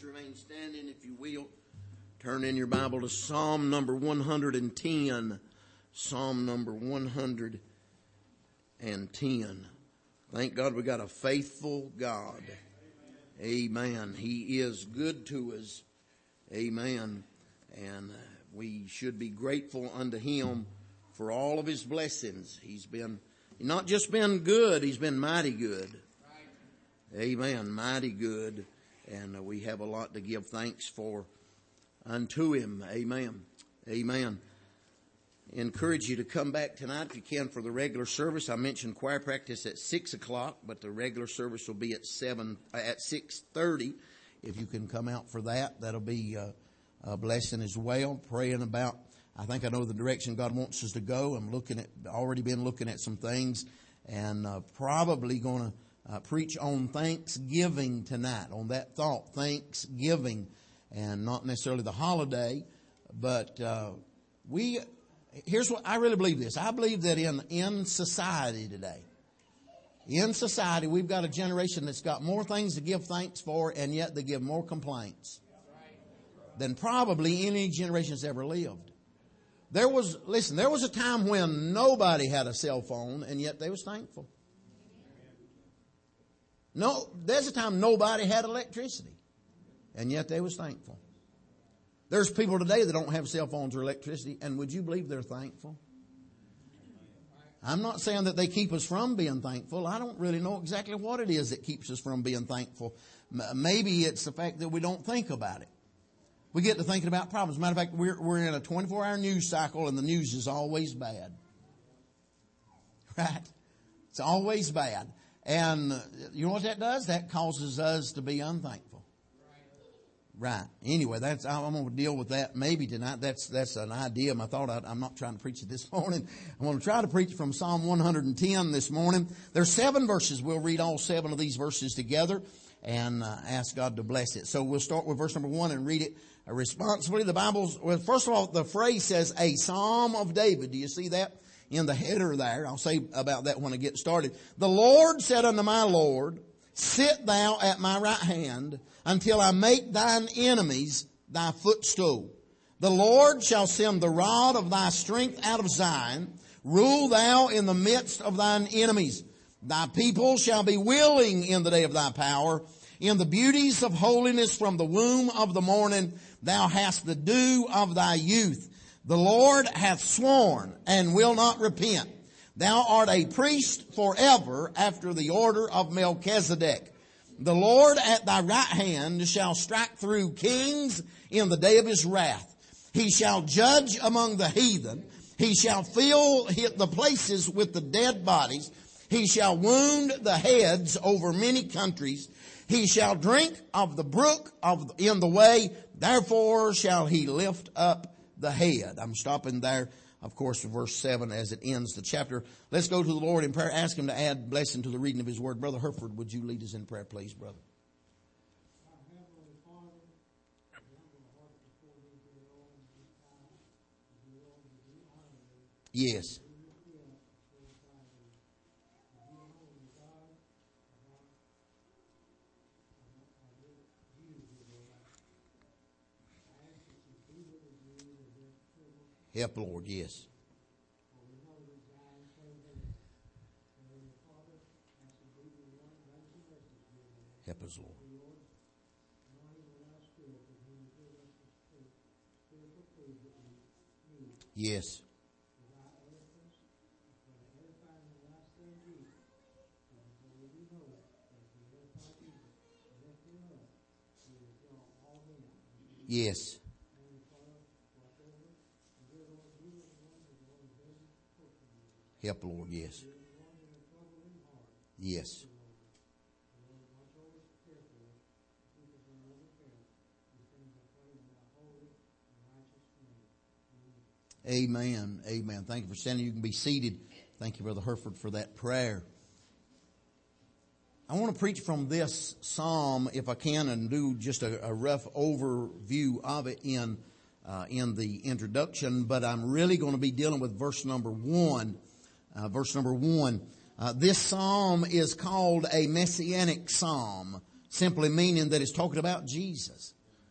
remain standing if you will. Turn in your Bible to Psalm number 110. Psalm number 110. Thank God we got a faithful God. Amen. He is good to us. Amen. And we should be grateful unto Him for all of His blessings. He's not just been good, He's been mighty good. Amen. Mighty good. And we have a lot to give thanks for unto Him. Amen. Amen. Encourage you to come back tonight if you can for the regular service. I mentioned choir practice at 6 o'clock, but the regular service will be at 6:30. If you can come out for that, that'll be a blessing as well. Praying about, I think I know the direction God wants us to go. Already been looking at some things, and probably going to preach on Thanksgiving tonight, on that thought, Thanksgiving, and not necessarily the holiday, but here's what I really believe this. I believe that in society today, we've got a generation that's got more things to give thanks for, and yet they give more complaints than probably any generation that's ever lived. There was a time when nobody had a cell phone, and yet they was thankful. No, there's a time nobody had electricity, and yet they was thankful. There's people today that don't have cell phones or electricity, and would you believe they're thankful? I'm not saying that they keep us from being thankful. I don't really know exactly what it is that keeps us from being thankful. Maybe it's the fact that we don't think about it. We get to thinking about problems. Matter of fact, we're in a 24-hour news cycle, and the news is always bad. Right? It's always bad. And you know what that does? That causes us to be unthankful. Right. Anyway, I'm going to deal with that maybe tonight. That's an idea. I thought I'm not trying to preach it this morning. I'm going to try to preach from Psalm 110 this morning. There's 7 verses. We'll read all 7 of these verses together and ask God to bless it. So we'll start with verse number 1 and read it responsibly. First of all, the phrase says a Psalm of David. Do you see that in the header there? I'll say about that when I get started. The Lord said unto my Lord, sit thou at my right hand until I make thine enemies thy footstool. The Lord shall send the rod of thy strength out of Zion. Rule thou in the midst of thine enemies. Thy people shall be willing in the day of thy power. In the beauties of holiness from the womb of the morning, thou hast the dew of thy youth. The Lord hath sworn and will not repent. Thou art a priest forever after the order of Melchizedek. The Lord at thy right hand shall strike through kings in the day of his wrath. He shall judge among the heathen. He shall fill the places with the dead bodies. He shall wound the heads over many countries. He shall drink of the brook in the way. Therefore shall he lift up the head. I'm stopping there. Of course, verse 7 as it ends the chapter. Let's go to the Lord in prayer. Ask Him to add blessing to the reading of His Word. Brother Herford, would you lead us in prayer, please, brother? Yes. Help, Lord, yes. Help us, Lord. Yes. Yes. Help, Lord, yes. Yes. Amen. Amen. Thank you for standing. You can be seated. Thank you, Brother Herford, for that prayer. I want to preach from this psalm, if I can, and do just a rough overview of it in the introduction. But I'm really going to be dealing with verse number 1. This psalm is called a messianic psalm. simply meaning that it's talking about Jesus.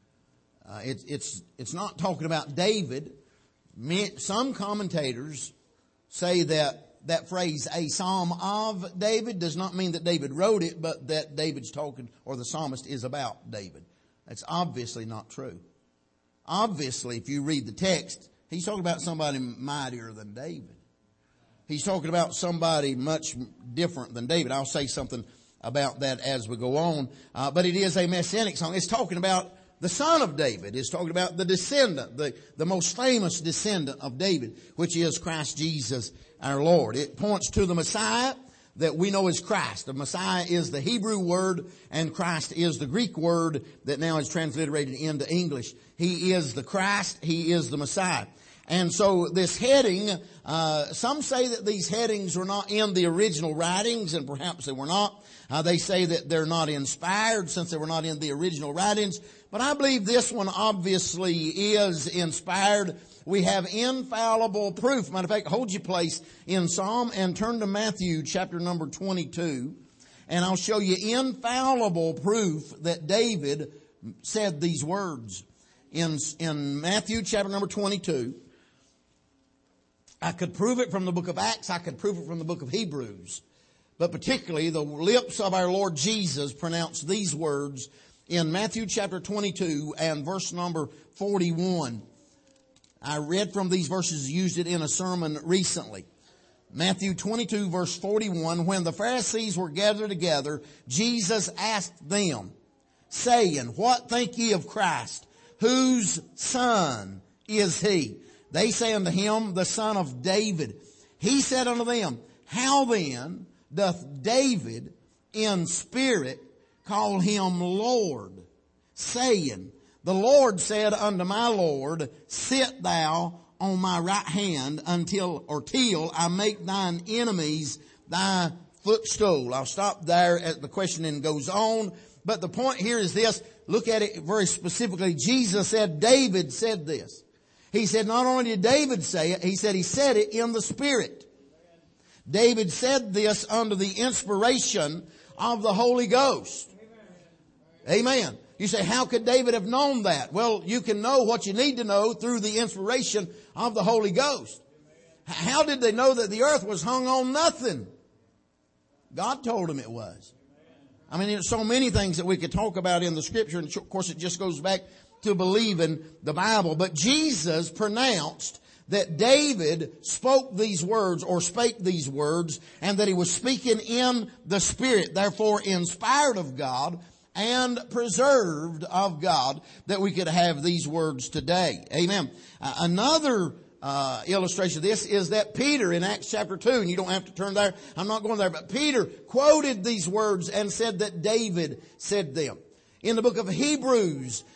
It's not talking about David. Some commentators say that phrase, a psalm of David, does not mean that David wrote it, but that David's talking, or the psalmist is about David. That's obviously not true. Obviously, if you read the text, he's talking about somebody mightier than David. He's talking about somebody much different than David. I'll say something about that as we go on. But it is a messianic song. It's talking about the son of David. It's talking about the descendant, the most famous descendant of David, which is Christ Jesus our Lord. It points to the Messiah that we know is Christ. The Messiah is the Hebrew word, and Christ is the Greek word that now is transliterated into English. He is the Christ. He is the Messiah. And so this heading, some say that these headings were not in the original writings, and perhaps they were not. They say that they're not inspired since they were not in the original writings. But I believe this one obviously is inspired. We have infallible proof. Matter of fact, hold your place in Psalm and turn to Matthew chapter number 22. And I'll show you infallible proof that David said these words. In Matthew chapter number 22, I could prove it from the book of Acts. I could prove it from the book of Hebrews. But particularly the lips of our Lord Jesus pronounced these words in Matthew chapter 22 and verse number 41. I read from these verses, used it in a sermon recently. Matthew 22 verse 41, when the Pharisees were gathered together, Jesus asked them, saying, what think ye of Christ? Whose son is he? They say unto him, the son of David. He said unto them, how then doth David in spirit call him Lord, saying, the Lord said unto my Lord, sit thou on my right hand till I make thine enemies thy footstool. I'll stop there as the questioning goes on. But the point here is this. Look at it very specifically. Jesus said, David said this. He said not only did David say it, he said it in the Spirit. David said this under the inspiration of the Holy Ghost. Amen. You say, how could David have known that? Well, you can know what you need to know through the inspiration of the Holy Ghost. How did they know that the earth was hung on nothing? God told them it was. I mean, there's so many things that we could talk about in the Scripture, and of course it just goes back to believing the Bible. But Jesus pronounced that David spoke these words or spake these words, and that he was speaking in the Spirit, therefore inspired of God and preserved of God, that we could have these words today. Amen. Another illustration of this is that Peter in Acts chapter 2, and you don't have to turn there, I'm not going there, but Peter quoted these words and said that David said them. In the book of Hebrews,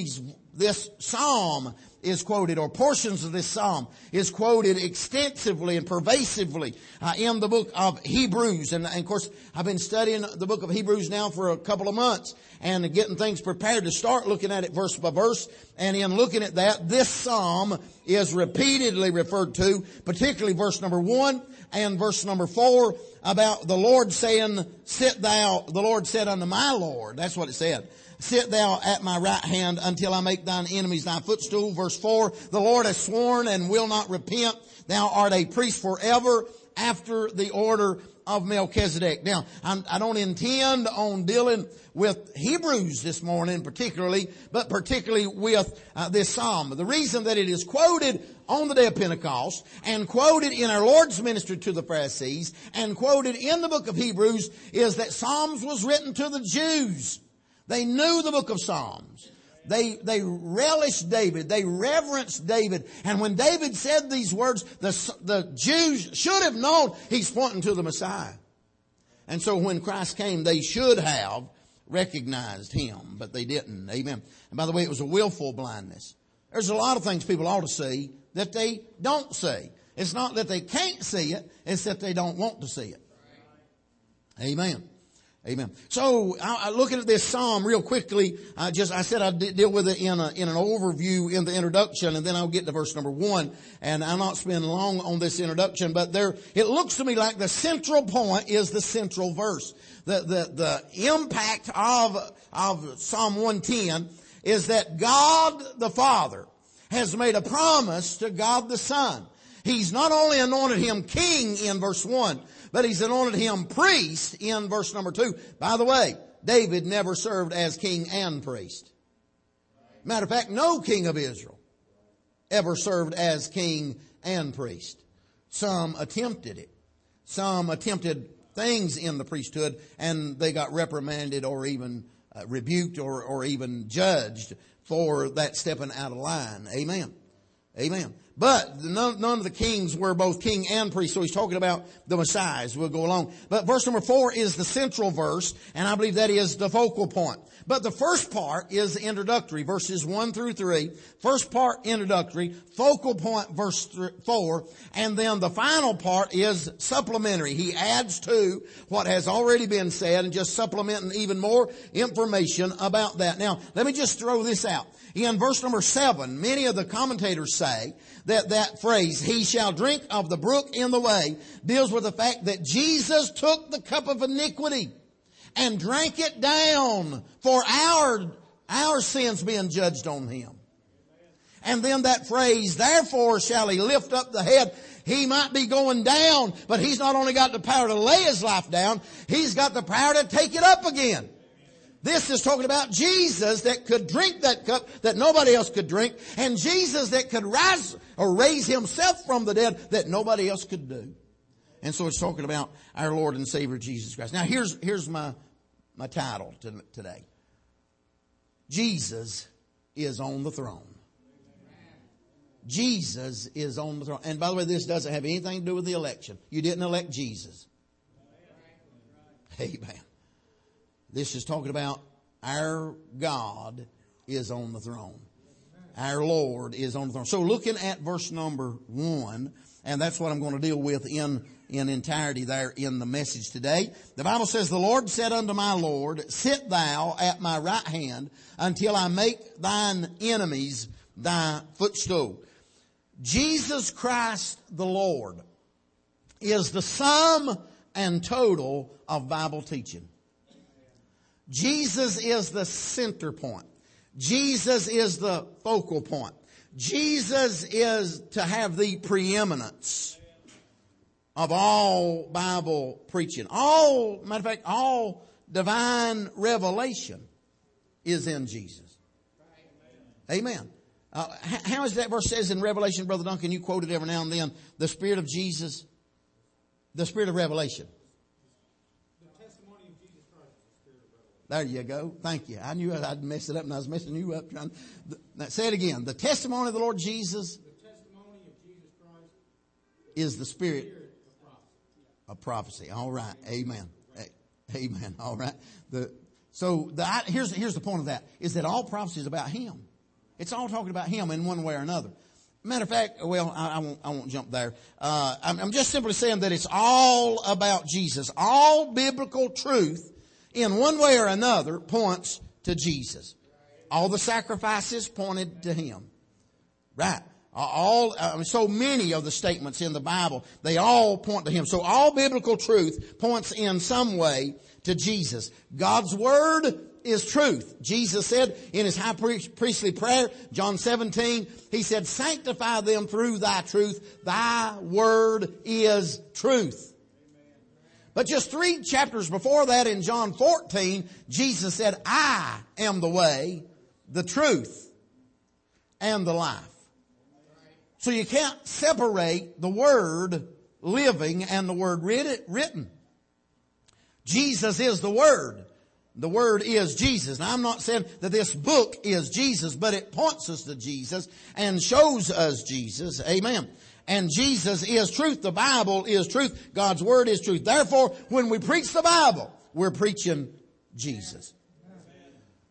this psalm is quoted, or portions of this psalm is quoted extensively and pervasively in the book of Hebrews. And of course, I've been studying the book of Hebrews now for a couple of months and getting things prepared to start looking at it verse by verse. And in looking at that, this psalm is repeatedly referred to, particularly verse number 1 and verse number 4, about the Lord saying, sit thou, the Lord said unto my Lord. That's what it said. Sit thou at my right hand until I make thine enemies thy footstool. Verse 4, the Lord has sworn and will not repent. Thou art a priest forever after the order of Melchizedek. Now, I don't intend on dealing with Hebrews this morning particularly, but particularly with this psalm. The reason that it is quoted on the day of Pentecost and quoted in our Lord's ministry to the Pharisees and quoted in the book of Hebrews is that Psalms was written to the Jews. They knew the book of Psalms. They relished David. They reverenced David. And when David said these words, the Jews should have known he's pointing to the Messiah. And so when Christ came, they should have recognized him, but they didn't. Amen. And by the way, it was a willful blindness. There's a lot of things people ought to see that they don't see. It's not that they can't see it, it's that they don't want to see it. Amen. Amen. So, looking at this psalm real quickly, I said I'd deal with it in an overview in the introduction, and then I'll get to verse number 1. And I'll not spend long on this introduction, but it looks to me like the central point is the central verse. The impact of Psalm 110 is that God the Father has made a promise to God the Son. He's not only anointed him king in verse 1, but he's anointed him priest in verse number 2. By the way, David never served as king and priest. Matter of fact, no king of Israel ever served as king and priest. Some attempted it. Some attempted things in the priesthood, and they got reprimanded or even rebuked or even judged for that stepping out of line. Amen. Amen. But none of the kings were both king and priest. So he's talking about the Messiah. We'll go along. But verse number 4 is the central verse, and I believe that is the focal point. But the first part is introductory, verses 1 through 3. First part introductory, focal point verse 4, and then the final part is supplementary. He adds to what has already been said and just supplementing even more information about that. Now, let me just throw this out. In verse number 7, many of the commentators say that phrase, he shall drink of the brook in the way, deals with the fact that Jesus took the cup of iniquity and drank it down for our sins being judged on him. And then that phrase, therefore shall he lift up the head. He might be going down, but he's not only got the power to lay his life down, he's got the power to take it up again. This is talking about Jesus that could drink that cup that nobody else could drink, and Jesus that could rise or raise himself from the dead that nobody else could do. And so it's talking about our Lord and Savior Jesus Christ. Now here's my title today. Jesus is on the throne. Jesus is on the throne. And by the way, this doesn't have anything to do with the election. You didn't elect Jesus. Amen. This is talking about our God is on the throne. Our Lord is on the throne. So looking at verse number 1, and that's what I'm going to deal with in entirety there in the message today. The Bible says, the Lord said unto my Lord, sit thou at my right hand until I make thine enemies thy footstool. Jesus Christ the Lord is the sum and total of Bible teaching. Jesus is the center point. Jesus is the focal point. Jesus is to have the preeminence of all Bible preaching. Matter of fact, all divine revelation is in Jesus. Amen. How is that verse says in Revelation, Brother Duncan? You quote it every now and then. The Spirit of Jesus, the Spirit of revelation. There you go. Thank you. I knew I'd mess it up and I was messing you up. Say it again. The testimony of the Lord Jesus. The testimony of Jesus Christ is the spirit of prophecy. All right. Amen. Amen. All right. Here's the point of that is that all prophecy is about Him. It's all talking about Him in one way or another. Matter of fact, well, I won't jump there. I'm just simply saying that it's all about Jesus. All biblical truth in one way or another points to Jesus. All the sacrifices pointed to Him. Right. So many of the statements in the Bible, they all point to Him. So all biblical truth points in some way to Jesus. God's Word is truth. Jesus said in His high priestly prayer, John 17, He said, sanctify them through Thy truth. Thy Word is truth. But just 3 chapters before that in John 14, Jesus said, I am the way, the truth, and the life. So you can't separate the Word living and the Word written. Jesus is the Word. The Word is Jesus. Now I'm not saying that this book is Jesus, but it points us to Jesus and shows us Jesus. Amen. And Jesus is truth. The Bible is truth. God's Word is truth. Therefore, when we preach the Bible, we're preaching Jesus.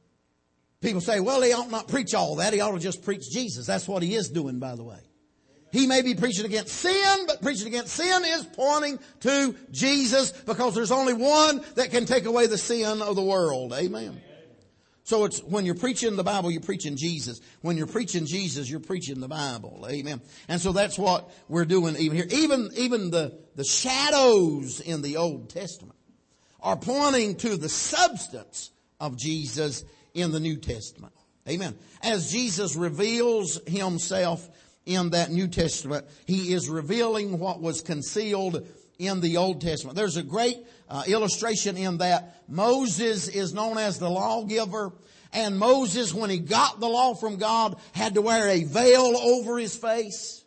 People say, well, he ought not preach all that. He ought to just preach Jesus. That's what he is doing, by the way. He may be preaching against sin, but preaching against sin is pointing to Jesus, because there's only one that can take away the sin of the world. Amen. So it's when you're preaching the Bible, you're preaching Jesus. When you're preaching Jesus, you're preaching the Bible. Amen. And so that's what we're doing even here. Even the shadows in the Old Testament are pointing to the substance of Jesus in the New Testament. Amen. As Jesus reveals himself in that New Testament, he is revealing what was concealed in the Old Testament. There's a great illustration in that. Moses is known as the lawgiver, and Moses, when he got the law from God, had to wear a veil over his face.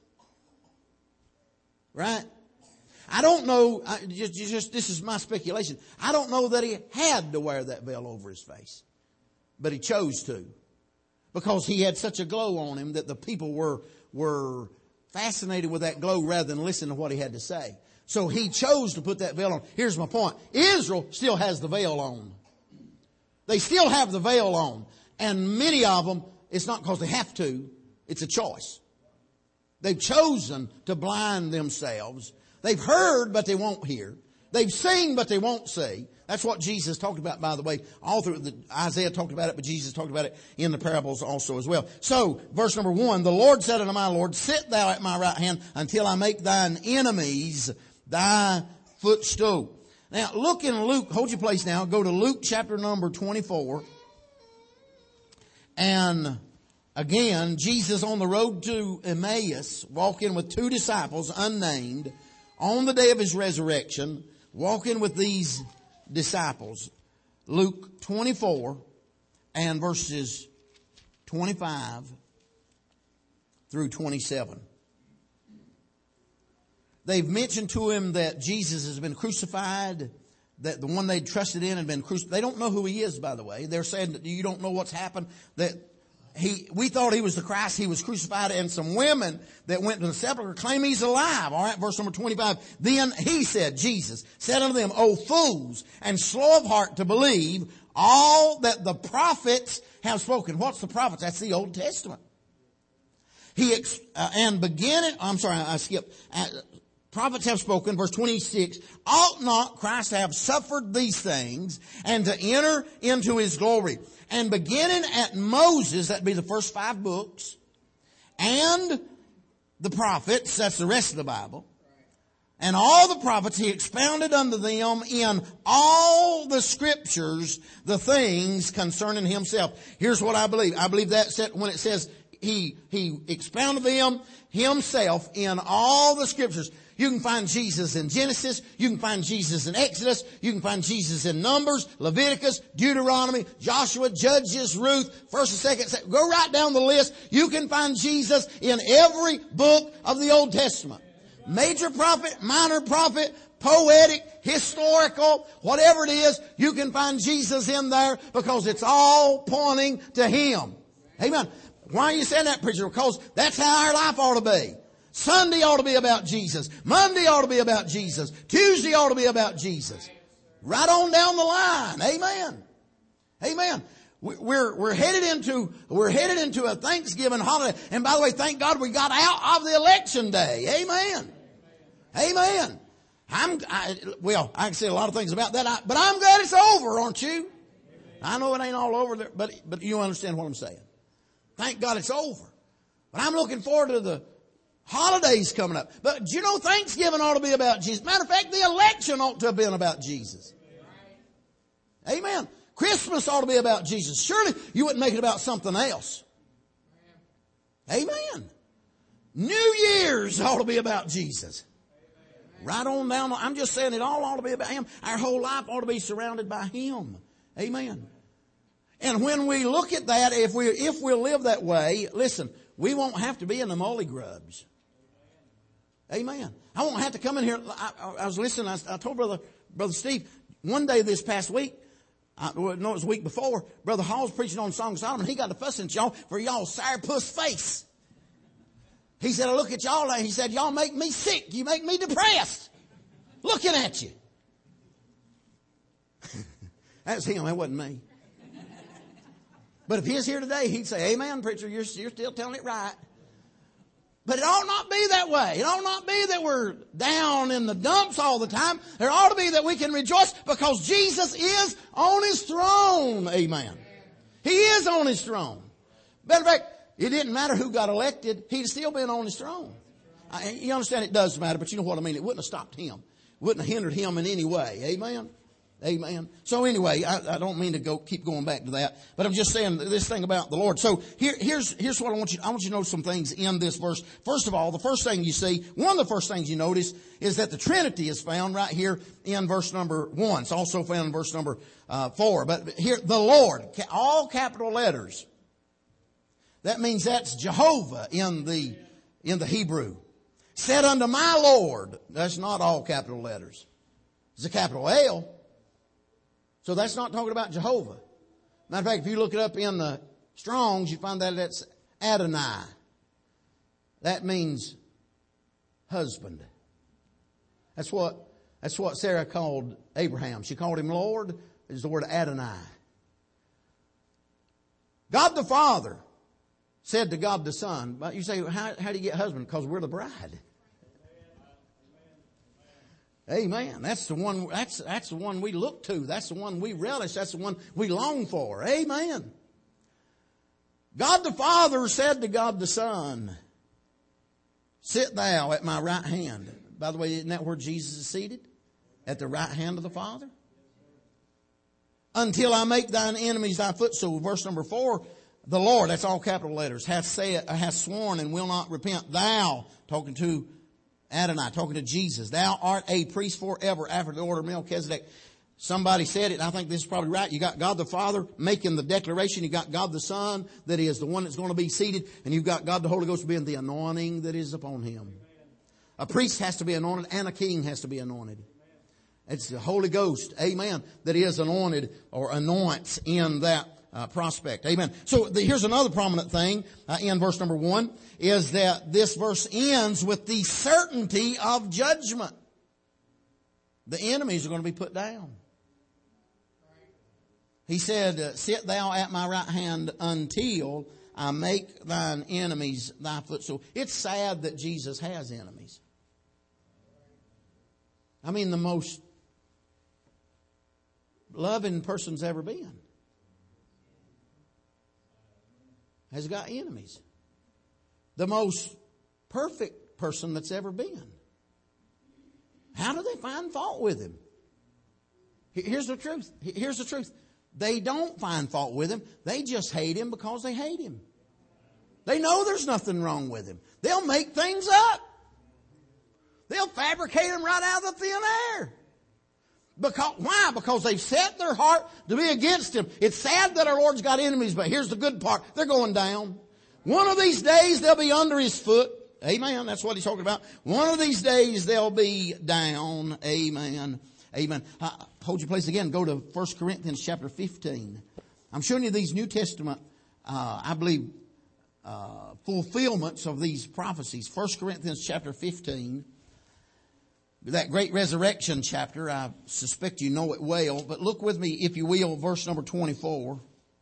Right? I don't know, this is my speculation. I don't know that he had to wear that veil over his face, but he chose to, because he had such a glow on him that the people were fascinated with that glow rather than listen to what he had to say. So he chose to put that veil on. Here's my point. Israel still has the veil on. They still have the veil on. And many of them, it's not because they have to, it's a choice. They've chosen to blind themselves. They've heard, but they won't hear. They've seen, but they won't see. That's what Jesus talked about, by the way. All through Isaiah talked about it, but Jesus talked about it in the parables also as well. So, verse number 1, the Lord said unto my Lord, sit thou at my right hand until I make thine enemies thy footstool. Now, look in Luke, hold your place now, go to Luke chapter number 24. And again, Jesus on the road to Emmaus, walking with two disciples, unnamed, on the day of his resurrection, walking with these disciples. Luke 24 and verses 25 through 27. They've mentioned to him that Jesus has been crucified, that the one they trusted in had been crucified. They don't know who he is, by the way. They're saying that you don't know what's happened, that we thought he was the Christ, he was crucified, and some women that went to the sepulchre claim he's alive. All right, verse number 25. Then he said, Jesus said unto them, O fools, and slow of heart to believe all that the prophets have spoken. What's the prophets? That's the Old Testament. Prophets have spoken, verse 26, ought not Christ to have suffered these things and to enter into his glory? And beginning at Moses, that'd be the first 5 books, and the prophets, that's the rest of the Bible, and all the prophets, he expounded unto them in all the scriptures the things concerning himself. Here's what I believe. I believe that when it says he expounded them himself in all the scriptures. You can find Jesus in Genesis. You can find Jesus in Exodus. You can find Jesus in Numbers, Leviticus, Deuteronomy, Joshua, Judges, Ruth, 1st and 2nd. Go right down the list. You can find Jesus in every book of the Old Testament. Major prophet, minor prophet, poetic, historical, whatever it is, you can find Jesus in there because it's all pointing to him. Amen. Why are you saying that, preacher? Because that's how our life ought to be. Sunday ought to be about Jesus. Monday ought to be about Jesus. Tuesday ought to be about Jesus. Right on down the line. Amen. Amen. We're headed into a Thanksgiving holiday. And by the way, thank God we got out of the election day. Amen. Amen. I can say a lot of things about that, but I'm glad it's over, aren't you? I know it ain't all over there, but you understand what I'm saying. Thank God it's over. But I'm looking forward to the holidays coming up. But you know, Thanksgiving ought to be about Jesus. Matter of fact, the election ought to have been about Jesus. Amen. Christmas ought to be about Jesus. Surely you wouldn't make it about something else. Amen. New Year's ought to be about Jesus. Right on down. I'm just saying it all ought to be about him. Our whole life ought to be surrounded by him. Amen. And when we look at that, if we'll live that way, listen, we won't have to be in the molly grubs. Amen. I won't have to come in here. I was listening. I told Brother Steve, one day this past week, it was the week before, Brother Hall's preaching on Song of Solomon. He got to fussing at y'all for y'all's sourpuss face. He said, I look at y'all and he said, y'all make me sick. You make me depressed. Looking at you. That was him. That wasn't me. But if he was here today, he'd say, amen, preacher, you're still telling it right. But it ought not be that way. It ought not be that we're down in the dumps all the time. There ought to be that we can rejoice because Jesus is on His throne. Amen. He is on His throne. Matter of fact, it didn't matter who got elected. He'd still been on His throne. You understand it does matter, but you know what I mean. It wouldn't have stopped Him. It wouldn't have hindered Him in any way. Amen. Amen. So anyway, I don't mean to keep going back to that, but I'm just saying this thing about the Lord. So here's what I want you to know some things in this verse. First of all, the first thing you see, one of the first things you notice is that the Trinity is found right here in verse number 1. It's also found in verse number 4. But here, the Lord, all capital letters. That means that's Jehovah in the Hebrew. Said unto my Lord. That's not all capital letters. It's a capital L. So that's not talking about Jehovah. Matter of fact, if you look it up in the Strong's, you find that that's Adonai. That means husband. That's what Sarah called Abraham. She called him Lord. Is the word Adonai. God the Father said to God the Son, but you say, how do you get husband? Because we're the bride. Amen. That's the one, that's the one we look to. That's the one we relish. That's the one we long for. Amen. God the Father said to God the Son, sit thou at my right hand. By the way, isn't that where Jesus is seated? At the right hand of the Father? Until I make thine enemies thy footstool. Verse number 4, the Lord, that's all capital letters, hath sworn and will not repent. Thou, talking to Adonai, talking to Jesus, thou art a priest forever after the order of Melchizedek. Somebody said it, and I think this is probably right. You got God the Father making the declaration. You got God the Son, that is the one that's going to be seated. And you've got God the Holy Ghost being the anointing that is upon Him. A priest has to be anointed and a king has to be anointed. It's the Holy Ghost, amen, that is anointed or anoints in that prospect. Amen. So here's another prominent thing in verse number 1 is that this verse ends with the certainty of judgment. The enemies are going to be put down. He said, sit thou at my right hand until I make thine enemies thy footstool. It's sad that Jesus has enemies. I mean, the most loving person's ever been has got enemies. The most perfect person that's ever been. How do they find fault with Him? Here's the truth. Here's the truth. They don't find fault with Him. They just hate Him because they hate Him. They know there's nothing wrong with Him. They'll make things up. They'll fabricate Him right out of the thin air. Why? Because they've set their heart to be against Him. It's sad that our Lord's got enemies, but here's the good part. They're going down. One of these days they'll be under His foot. Amen. That's what He's talking about. One of these days they'll be down. Amen. Amen. Hold your place again. Go to 1 Corinthians chapter 15. I'm showing you these New Testament, I believe, fulfillments of these prophecies. 1 Corinthians chapter 15. That great resurrection chapter, I suspect you know it well, but look with me, if you will, verse number 24.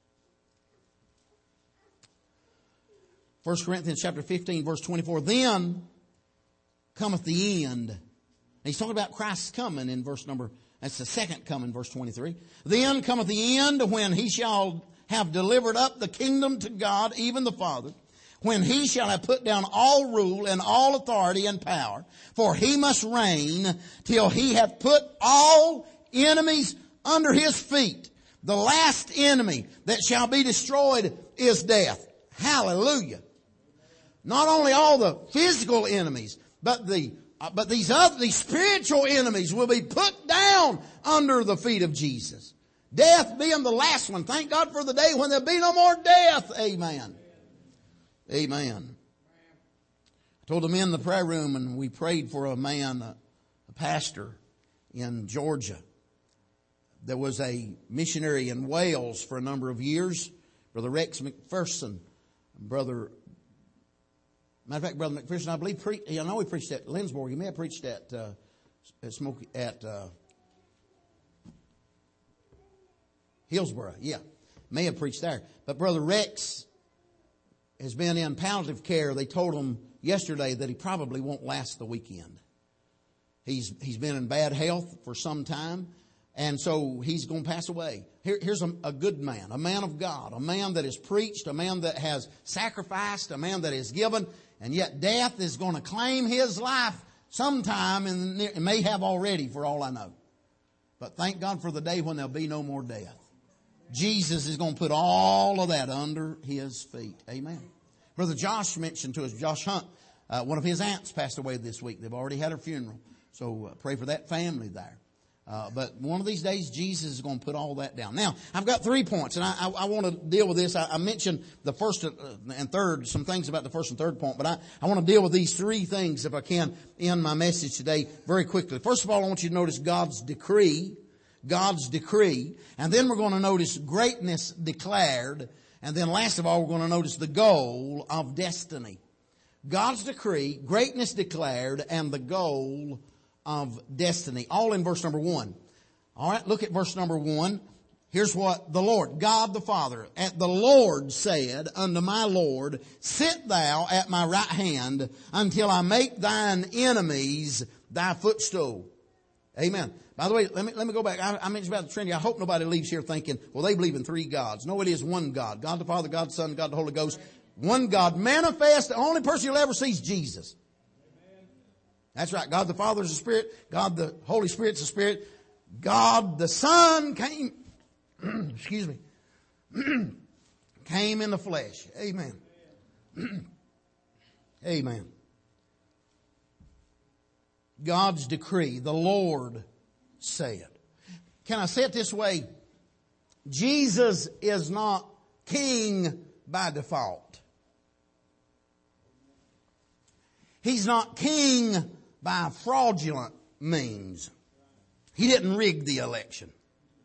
1 Corinthians chapter 15, verse 24. Then cometh the end. And he's talking about Christ's coming in verse number, that's the second coming, verse 23. Then cometh the end when He shall have delivered up the kingdom to God, even the Father, when He shall have put down all rule and all authority and power. For He must reign till He hath put all enemies under His feet. The last enemy that shall be destroyed is death. Hallelujah. Not only all the physical enemies, but these spiritual enemies will be put down under the feet of Jesus. Death being the last one. Thank God for the day when there'll be no more death. Amen. Amen. I told the men in the prayer room, and we prayed for a man, a pastor in Georgia. There was a missionary in Wales for a number of years, Brother Rex McPherson. Matter of fact, Brother McPherson, I believe, I know he preached at Lindsborg. He may have preached at Hillsborough. Yeah, may have preached there. But Brother Rex has been in palliative care. They told him yesterday that he probably won't last the weekend. He's been in bad health for some time, and so he's going to pass away. Here's a good man, a man of God, a man that has preached, a man that has sacrificed, a man that has given, and yet death is going to claim his life sometime, and it may have already for all I know. But thank God for the day when there'll be no more death. Jesus is going to put all of that under his feet. Amen. Brother Josh mentioned to us, Josh Hunt, one of his aunts passed away this week. They've already had her funeral. So pray for that family there. But one of these days, Jesus is going to put all that down. Now, I've got 3 points, and I want to deal with this. I mentioned the first and third, some things about the first and third point, but I want to deal with these 3 things, if I can, in my message today very quickly. First of all, I want you to notice God's decree. God's decree. And then we're going to notice greatness declared. And then last of all, we're going to notice the goal of destiny. God's decree, greatness declared, and the goal of destiny. All in verse number 1. All right, look at verse number 1. Here's what the Lord, God the Father, at the Lord said unto my Lord, sit thou at my right hand until I make thine enemies thy footstool. Amen. By the way, let me go back. I mentioned about the Trinity. I hope nobody leaves here thinking, well, they believe in 3 gods. No, it is one God. God the Father, God the Son, God the Holy Ghost. One God manifest. The only person you'll ever see is Jesus. That's right. God the Father is a Spirit. God the Holy Spirit is a Spirit. God the Son came, excuse me, came in the flesh. Amen. Amen. God's decree, the Lord said. Can I say it this way? Jesus is not king by default. He's not king by fraudulent means. He didn't rig the election.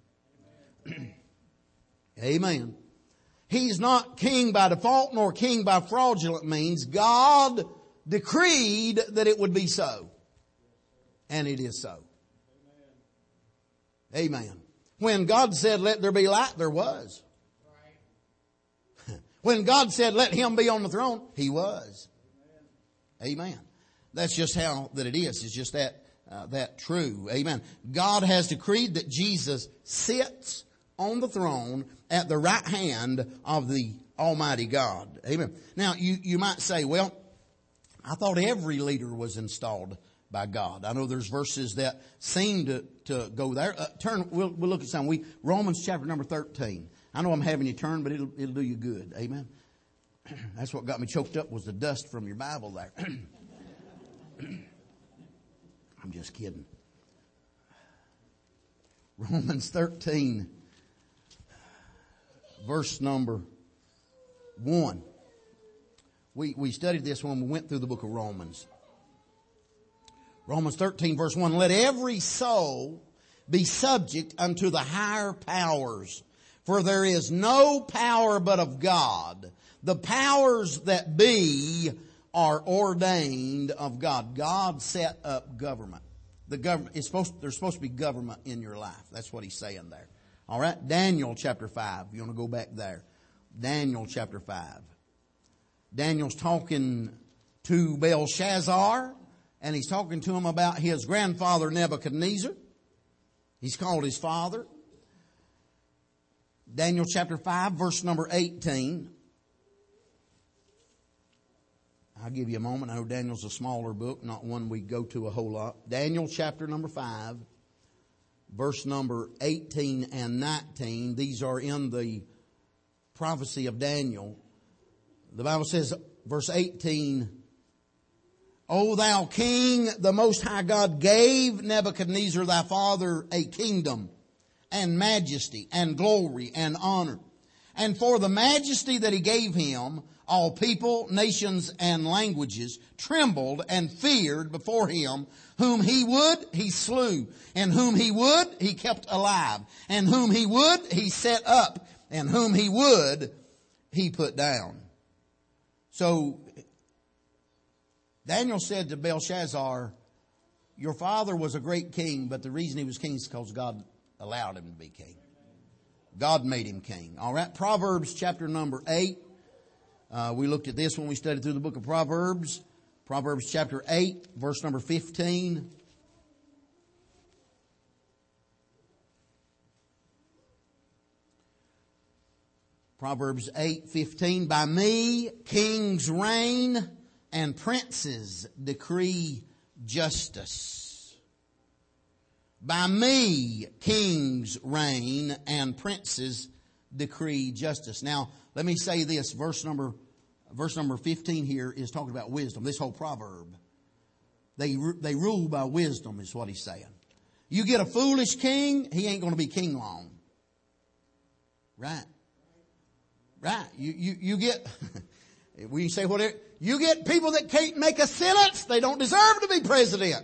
Amen. He's not king by default nor king by fraudulent means. God decreed that it would be so. And it is so. Amen. When God said, let there be light, there was. When God said, let him be on the throne, he was. Amen. That's just how that it is. It's just that true. Amen. God has decreed that Jesus sits on the throne at the right hand of the Almighty God. Amen. Now, you might say, well, I thought every leader was installed by God. I know there's verses that seem to go there. We'll look at some. Romans chapter number 13. I know I'm having you turn, but it'll do you good. Amen. That's what got me choked up was the dust from your Bible there. I'm just kidding. Romans 13, verse number 1. We studied this when we went through the book of Romans. Romans 13, verse 1. Let every soul be subject unto the higher powers, for there is no power but of God. The powers that be are ordained of God. God set up government. The government there's supposed to be government in your life. That's what he's saying there. All right, Daniel chapter 5. You want to go back there? Daniel chapter 5. Daniel's talking to Belshazzar, and he's talking to him about his grandfather Nebuchadnezzar. He's called his father. Daniel chapter 5, verse number 18. I'll give you a moment. I know Daniel's a smaller book, not one we go to a whole lot. Daniel chapter number 5, verse number 18 and 19. These are in the prophecy of Daniel. The Bible says, verse 18, O thou king, the Most High God gave Nebuchadnezzar thy father a kingdom and majesty and glory and honor. And for the majesty that he gave him, all people, nations, and languages trembled and feared before him. Whom he would, he slew. And whom he would, he kept alive. And whom he would, he set up. And whom he would, he put down. So, Daniel said to Belshazzar, your father was a great king, but the reason he was king is because God allowed him to be king. God made him king. All right. Proverbs chapter number 8. We looked at this when we studied through the book of Proverbs. Proverbs chapter 8, verse number 15. Proverbs 8:15. By me kings reign and princes decree justice. By me kings reign and princes decree justice. Now, let me say this. Verse number 15 here is talking about wisdom. This whole proverb. They rule by wisdom is what he's saying. You get a foolish king, he ain't going to be king long. Right. Right. You get, we say whatever, you get people that can't make a sentence, they don't deserve to be president.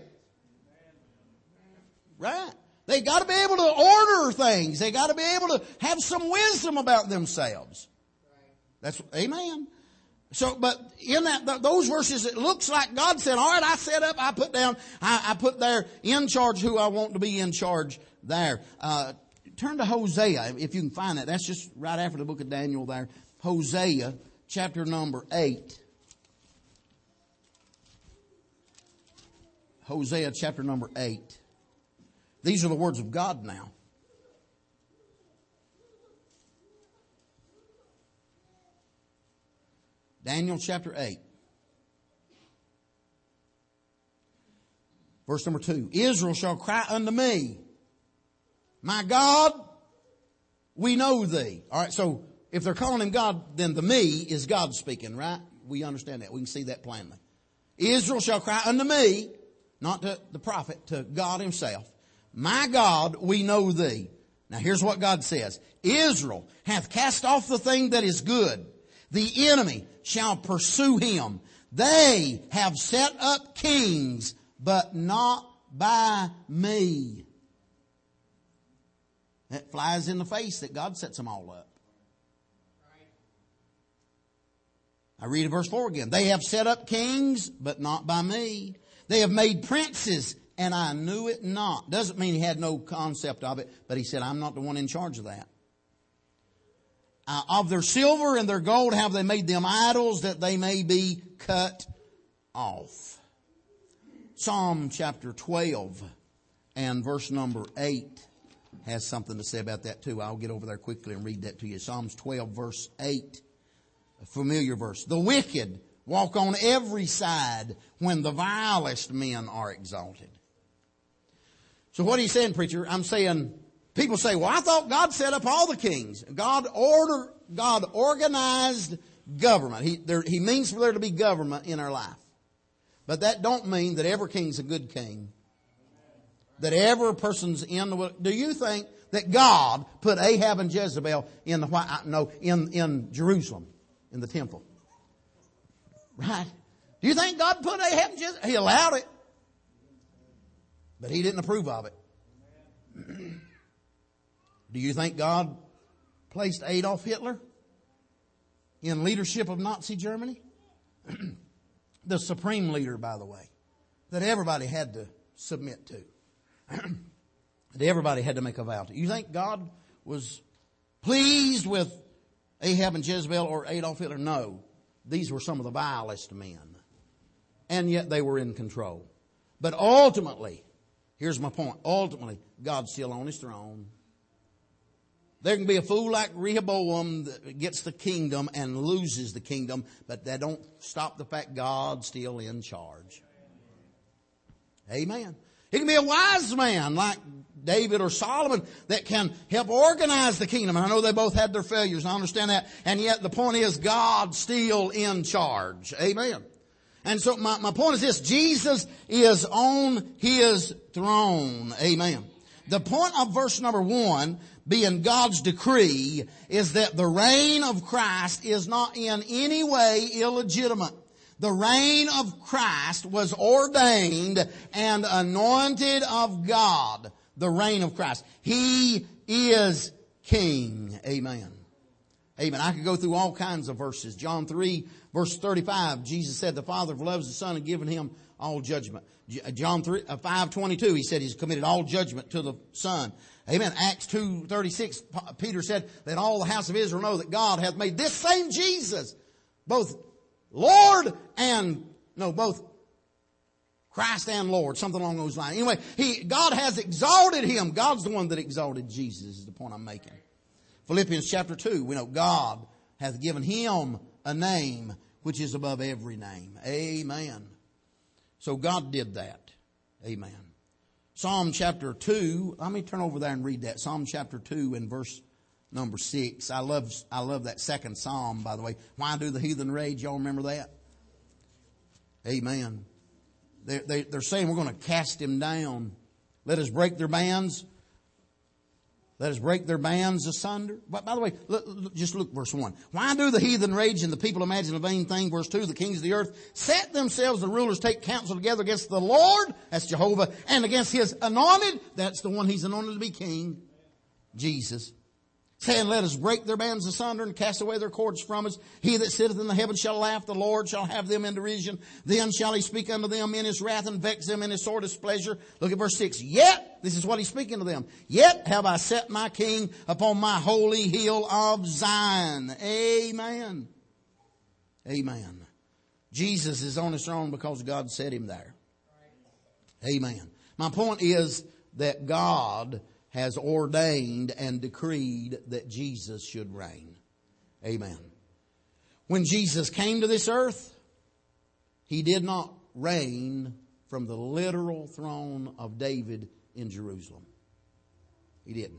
Right. They got to be able to order things. They got to be able to have some wisdom about themselves. That's, amen. So, but in those verses, it looks like God said, all right, I set up, I put down, I put there in charge who I want to be in charge there. Turn to Hosea, if you can find that. That's just right after the book of Daniel there. Hosea, chapter number 8. Hosea, chapter number 8. These are the words of God now. Daniel chapter 8. Verse number 2. Israel shall cry unto me, my God, we know thee. All right, so if they're calling him God, then the me is God speaking, right? We understand that. We can see that plainly. Israel shall cry unto me, not to the prophet, to God himself. My God, we know thee. Now here's what God says. Israel hath cast off the thing that is good. The enemy shall pursue him. They have set up kings, but not by me. That flies in the face that God sets them all up. I read verse 4 again. They have set up kings, but not by me. They have made princes, and I knew it not. Doesn't mean he had no concept of it, but he said, I'm not the one in charge of that. Of their silver and their gold have they made them idols, that they may be cut off. Psalm chapter 12 and verse number 8 has something to say about that too. I'll get over there quickly and read that to you. Psalms 12 verse 8. A familiar verse. The wicked walk on every side when the vilest men are exalted. So what are you saying, preacher? I'm saying, people say, well, I thought God set up all the kings. God organized government. He means for there to be government in our life. But that don't mean that every king's a good king. That every person's in the... Do you think that God put Ahab and Jezebel in in Jerusalem, in the temple? Right? Do you think God put Ahab and Jezebel? He allowed it. But he didn't approve of it. Do you think God placed Adolf Hitler in leadership of Nazi Germany? The supreme leader, by the way, that everybody had to submit to. That everybody had to make a vow to. You think God was pleased with Ahab and Jezebel or Adolf Hitler? No. These were some of the vilest men. And yet they were in control. But ultimately, here's my point. Ultimately, God's still on his throne. There can be a fool like Rehoboam that gets the kingdom and loses the kingdom, but that don't stop the fact God's still in charge. Amen. He can be a wise man like David or Solomon that can help organize the kingdom. And I know they both had their failures. I understand that. And yet the point is God's still in charge. Amen. And so my point is this. Jesus is on his throne. Amen. The point of verse number 1 being God's decree is that the reign of Christ is not in any way illegitimate. The reign of Christ was ordained and anointed of God. The reign of Christ. He is King. Amen. Amen. I could go through all kinds of verses. John 3 verse 35, Jesus said the Father loves the Son and given him all judgment. John 5:22, he said he's committed all judgment to the Son. Amen. Acts 2:36, Peter said that all the house of Israel know that God hath made this same Jesus both Christ and Lord, something along those lines. Anyway, God has exalted him. God's the one that exalted Jesus, is the point I'm making. Philippians chapter 2, we know God hath given him a name which is above every name. Amen. So God did that. Amen. Psalm chapter 2, let me turn over there and read that. Psalm chapter 2 and verse number 6. I love that second psalm, by the way. Why do the heathen rage? Y'all remember that? Amen. They're saying we're going to cast him down. Let us break their bands. Let us break their bands asunder. But by the way, just look verse 1. Why do the heathen rage and the people imagine a vain thing? Verse 2, the kings of the earth set themselves, the rulers take counsel together against the Lord, that's Jehovah, and against his anointed, that's the one he's anointed to be king, Jesus. Saying, let us break their bands asunder and cast away their cords from us. He that sitteth in the heavens shall laugh. The Lord shall have them in derision. Then shall he speak unto them in his wrath and vex them in his sore displeasure. Look at verse 6. Yet, this is what he's speaking to them. Yet have I set my king upon my holy hill of Zion. Amen. Amen. Jesus is on his throne because God set him there. Amen. My point is that God has ordained and decreed that Jesus should reign. Amen. When Jesus came to this earth, he did not reign from the literal throne of David in Jerusalem. He didn't.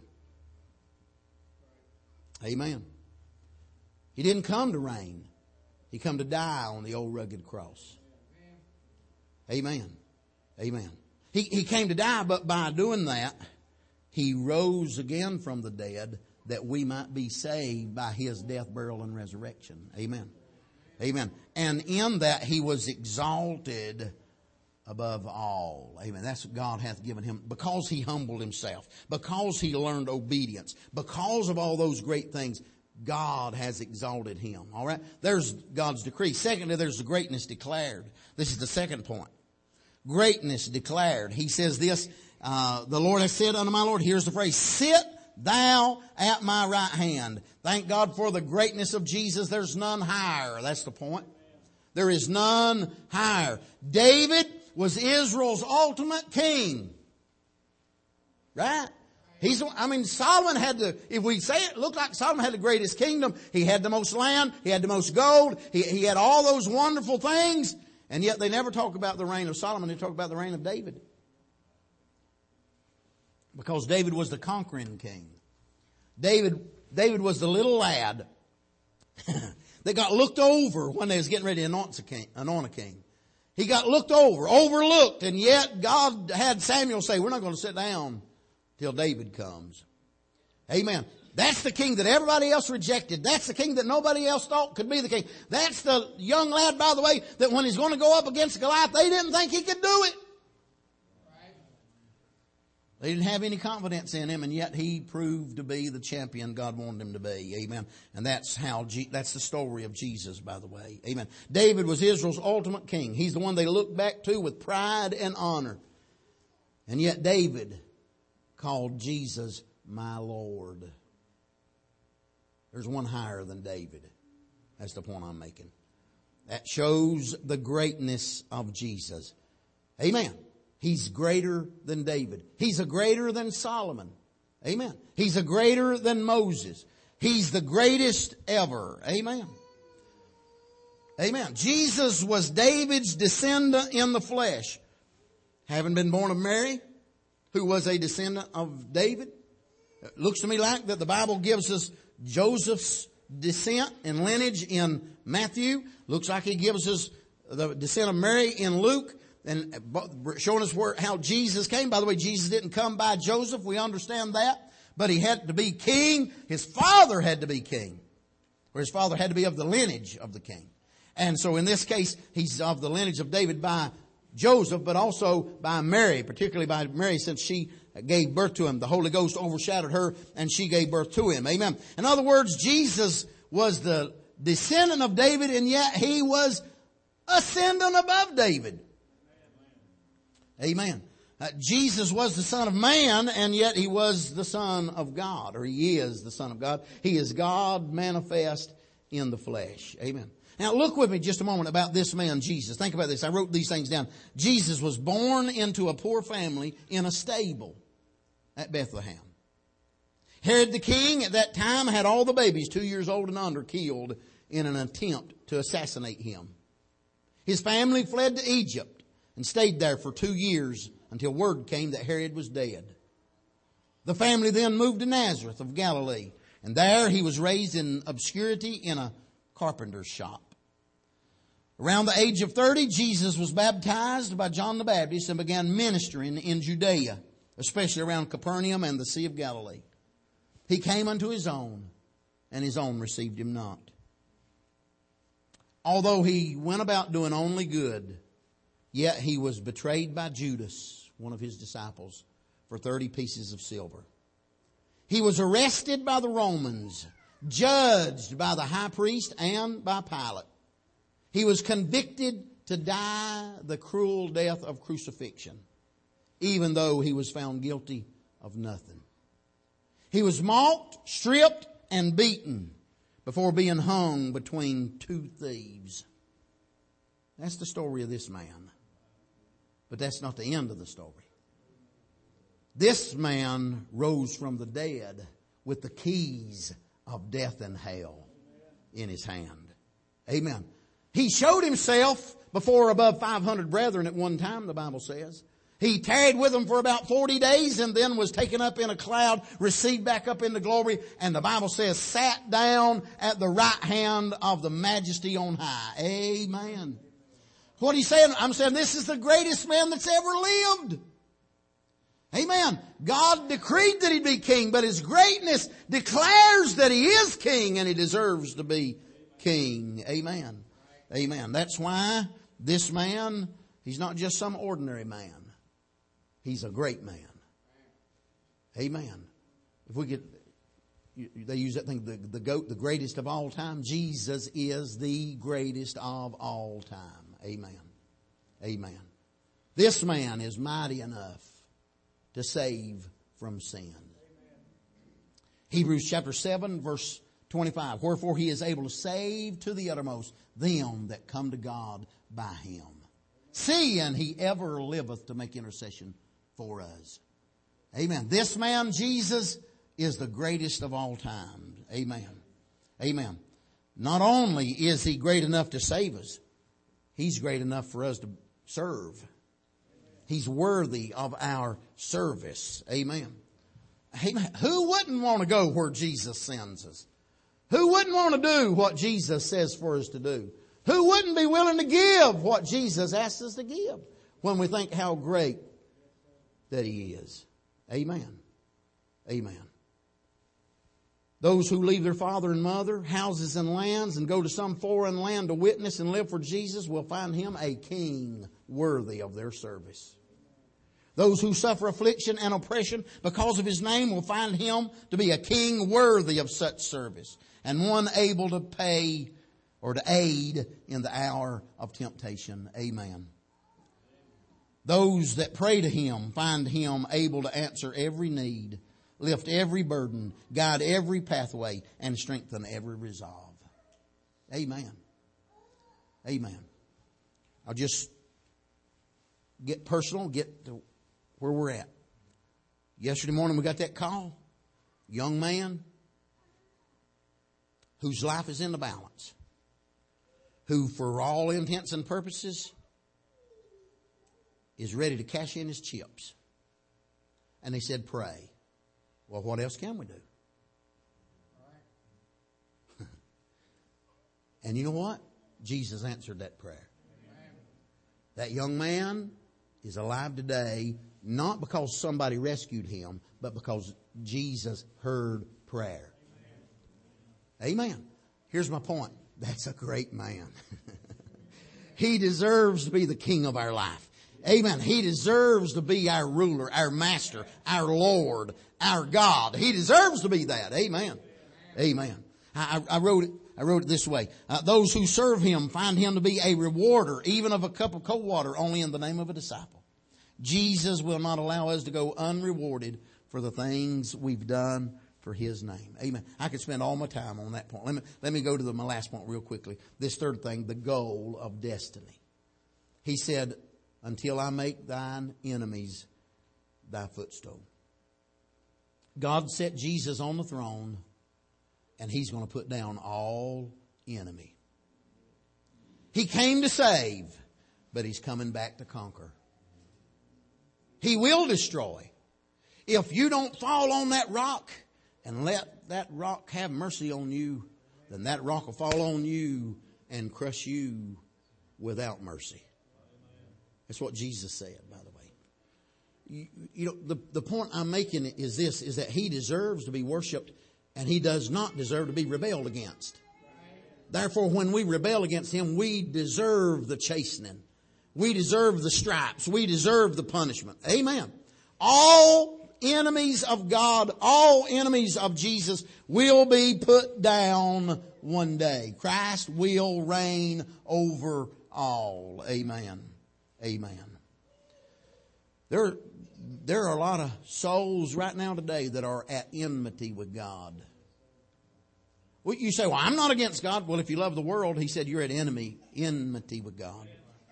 Amen. He didn't come to reign. He come to die on the old rugged cross. Amen. Amen. He came to die, but by doing that, he rose again from the dead that we might be saved by his death, burial, and resurrection. Amen. Amen. And in that he was exalted above all. Amen. That's what God hath given him because he humbled himself, because he learned obedience, because of all those great things. God has exalted him. All right. There's God's decree. Secondly, there's the greatness declared. This is the second point. Greatness declared. He says this, the Lord has said unto my Lord, here's the phrase, sit thou at my right hand. Thank God for the greatness of Jesus. There's none higher. That's the point. There is none higher. David was Israel's ultimate king. Right? Solomon had if we say it looked like Solomon had the greatest kingdom. He had the most land. He had the most gold. He had all those wonderful things. And yet they never talk about the reign of Solomon. They talk about the reign of David. Because David was the conquering king. David was the little lad that got looked over when they was getting ready to anoint a king. He got looked over, overlooked, and yet God had Samuel say, we're not going to sit down till David comes. Amen. That's the king that everybody else rejected. That's the king that nobody else thought could be the king. That's the young lad, by the way, that when he's going to go up against Goliath, they didn't think he could do it. They didn't have any confidence in him, and yet he proved to be the champion God wanted him to be. Amen. And that's the story of Jesus, by the way. Amen. David was Israel's ultimate king. He's the one they look back to with pride and honor. And yet David called Jesus my Lord. There's one higher than David. That's the point I'm making. That shows the greatness of Jesus. Amen. He's greater than David. He's a greater than Solomon. Amen. He's a greater than Moses. He's the greatest ever. Amen. Amen. Jesus was David's descendant in the flesh. Having been born of Mary, who was a descendant of David. It looks to me like that the Bible gives us Joseph's descent and lineage in Matthew. Looks like he gives us the descent of Mary in Luke. And showing us how Jesus came. By the way, Jesus didn't come by Joseph. We understand that. But he had to be king. His father had to be king. Or his father had to be of the lineage of the king. And so in this case, he's of the lineage of David by Joseph, but also by Mary, particularly by Mary since she gave birth to him. The Holy Ghost overshadowed her and she gave birth to him. Amen. In other words, Jesus was the descendant of David, and yet he was ascendant above David. Amen. Jesus was the Son of Man, and yet he was the Son of God, or he is the Son of God. He is God manifest in the flesh. Amen. Now look with me just a moment about this man, Jesus. Think about this. I wrote these things down. Jesus was born into a poor family in a stable at Bethlehem. Herod the king at that time had all the babies 2 years old and under killed in an attempt to assassinate him. His family fled to Egypt and stayed there for 2 years until word came that Herod was dead. The family then moved to Nazareth of Galilee, and there he was raised in obscurity in a carpenter's shop. Around the age of 30, Jesus was baptized by John the Baptist and began ministering in Judea, especially around Capernaum and the Sea of Galilee. He came unto his own, and his own received him not. Although he went about doing only good, yet he was betrayed by Judas, one of his disciples, for 30 pieces of silver. He was arrested by the Romans, judged by the high priest and by Pilate. He was convicted to die the cruel death of crucifixion, even though he was found guilty of nothing. He was mocked, stripped, and beaten before being hung between two thieves. That's the story of this man. But that's not the end of the story. This man rose from the dead with the keys of death and hell in his hand. Amen. He showed himself before above 500 brethren at one time, the Bible says. He tarried with them for about 40 days and then was taken up in a cloud, received back up into glory, and the Bible says sat down at the right hand of the majesty on high. Amen. What he's saying, I'm saying this is the greatest man that's ever lived. Amen. God decreed that he'd be king, but his greatness declares that he is king and he deserves to be king. Amen. Amen. That's why this man, he's not just some ordinary man. He's a great man. Amen. If we could, they use that thing, the goat, the greatest of all time. Jesus is the greatest of all time. Amen. Amen. This man is mighty enough to save from sin. Hebrews chapter 7 verse 25. Wherefore he is able to save to the uttermost them that come to God by him, seeing he ever liveth to make intercession for us. Amen. This man, Jesus, is the greatest of all time. Amen. Amen. Not only is he great enough to save us, he's great enough for us to serve. He's worthy of our service. Amen. Amen. Who wouldn't want to go where Jesus sends us? Who wouldn't want to do what Jesus says for us to do? Who wouldn't be willing to give what Jesus asks us to give when we think how great that he is? Amen. Amen. Those who leave their father and mother, houses and lands, and go to some foreign land to witness and live for Jesus will find him a king worthy of their service. Those who suffer affliction and oppression because of his name will find him to be a king worthy of such service, and one able to pay or to aid in the hour of temptation. Amen. Those that pray to him find him able to answer every need, lift every burden, guide every pathway, and strengthen every resolve. Amen. Amen. I'll just get personal, get to where we're at. Yesterday morning we got that call. Young man whose life is in the balance, who for all intents and purposes is ready to cash in his chips. And they said, pray. Well, what else can we do? And you know what? Jesus answered that prayer. That young man is alive today, not because somebody rescued him, but because Jesus heard prayer. Amen. Here's my point. That's a great man. He deserves to be the king of our life. Amen. He deserves to be our ruler, our master, our Lord, our God. He deserves to be that. Amen. Amen. I wrote it this way. Those who serve him find him to be a rewarder, even of a cup of cold water, only in the name of a disciple. Jesus will not allow us to go unrewarded for the things we've done for His name. Amen. I could spend all my time on that point. Let me go to my last point real quickly. This third thing, the goal of destiny. He said, until I make thine enemies thy footstool. God set Jesus on the throne, and He's going to put down all enemy. He came to save, but He's coming back to conquer. He will destroy. If you don't fall on that rock and let that rock have mercy on you, then that rock will fall on you and crush you without mercy. That's what Jesus said, by the way. You know, the point I'm making is this, is that He deserves to be worshiped, and He does not deserve to be rebelled against. Therefore, when we rebel against Him, we deserve the chastening. We deserve the stripes. We deserve the punishment. Amen. All enemies of God, all enemies of Jesus will be put down one day. Christ will reign over all. Amen. Amen. There are a lot of souls right now today that are at enmity with God. Well, you say, well, I'm not against God. Well, if you love the world, He said you're at enmity with God.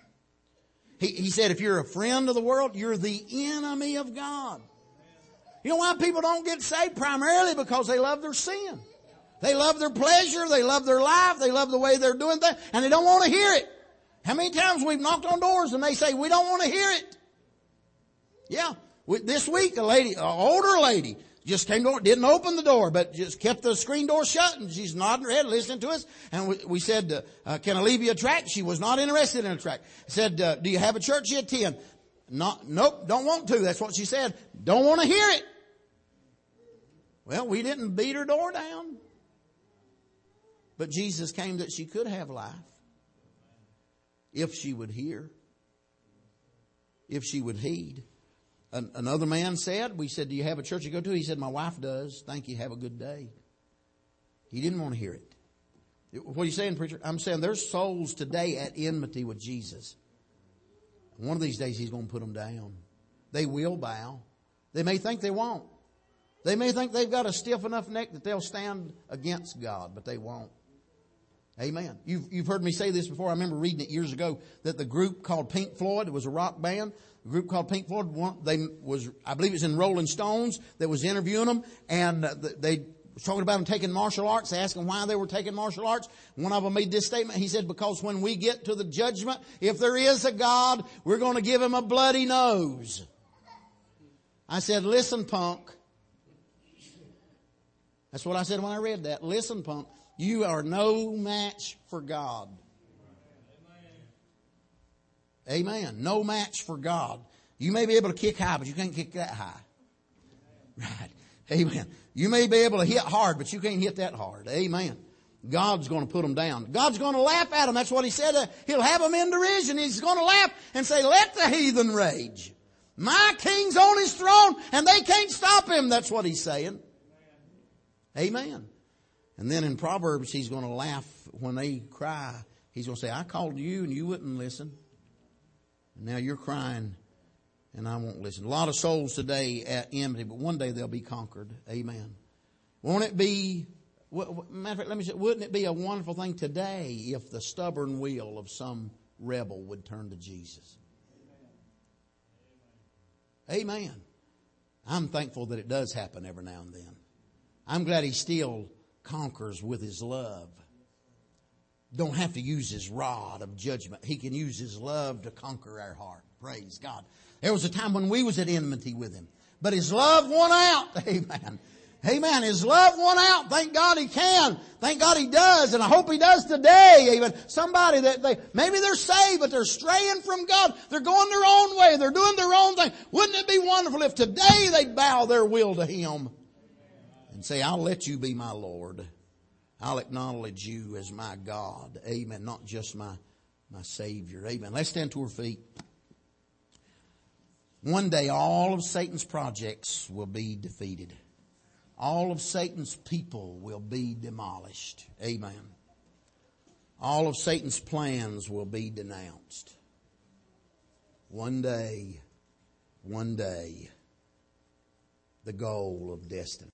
He said if you're a friend of the world, you're the enemy of God. You know why people don't get saved? Primarily because they love their sin. They love their pleasure. They love their life. They love the way they're doing things. And they don't want to hear it. How many times we've knocked on doors and they say, we don't want to hear it. Yeah. This week, an older lady, just came to, didn't open the door, but just kept the screen door shut, and she's nodding her head, listening to us. And we said, can I leave you a tract? She was not interested in a tract. Said, do you have a church you attend? Nope, don't want to. That's what she said. Don't want to hear it. Well, we didn't beat her door down. But Jesus came that she could have life. If she would hear. If she would heed. Another man said, we said, do you have a church you go to? He said, my wife does. Thank you. Have a good day. He didn't want to hear it. What are you saying, preacher? I'm saying there's souls today at enmity with Jesus. One of these days He's going to put them down. They will bow. They may think they won't. They may think they've got a stiff enough neck that they'll stand against God, but they won't. Amen. You've heard me say this before. I remember reading it years ago that the group called Pink Floyd, it was a rock band. The group called Pink Floyd, I believe it was in Rolling Stones that was interviewing them, and they was talking about them taking martial arts. They asked them why they were taking martial arts. One of them made this statement. He said, because when we get to the judgment, if there is a God, we're going to give Him a bloody nose. I said, listen, punk. That's what I said when I read that. Listen, punk. You are no match for God. Amen. No match for God. You may be able to kick high, but you can't kick that high. Right. Amen. You may be able to hit hard, but you can't hit that hard. Amen. God's going to put them down. God's going to laugh at them. That's what He said. He'll have them in derision. He's going to laugh and say, let the heathen rage. My king's on His throne and they can't stop Him. That's what He's saying. Amen. And then in Proverbs, He's going to laugh when they cry. He's going to say, I called you and you wouldn't listen. And now you're crying and I won't listen. A lot of souls today at enmity, but one day they'll be conquered. Amen. Won't it be, matter of fact, let me say, wouldn't it be a wonderful thing today if the stubborn will of some rebel would turn to Jesus? Amen. I'm thankful that it does happen every now and then. I'm glad He still conquers with His love. Don't have to use His rod of judgment. He can use His love to conquer our heart. Praise God. There was a time when we was at enmity with Him, but His love won out. Amen. Amen. His love won out. Thank God He can. Thank God He does. And I hope He does today. Amen. Somebody that maybe they're saved, but they're straying from God. They're going their own way. They're doing their own thing. Wouldn't it be wonderful if today they'd bow their will to Him and say, I'll let you be my Lord. I'll acknowledge you as my God. Amen. Not just my Savior. Amen. Let's stand to our feet. One day all of Satan's projects will be defeated. All of Satan's people will be demolished. Amen. All of Satan's plans will be denounced. One day, the goal of destiny.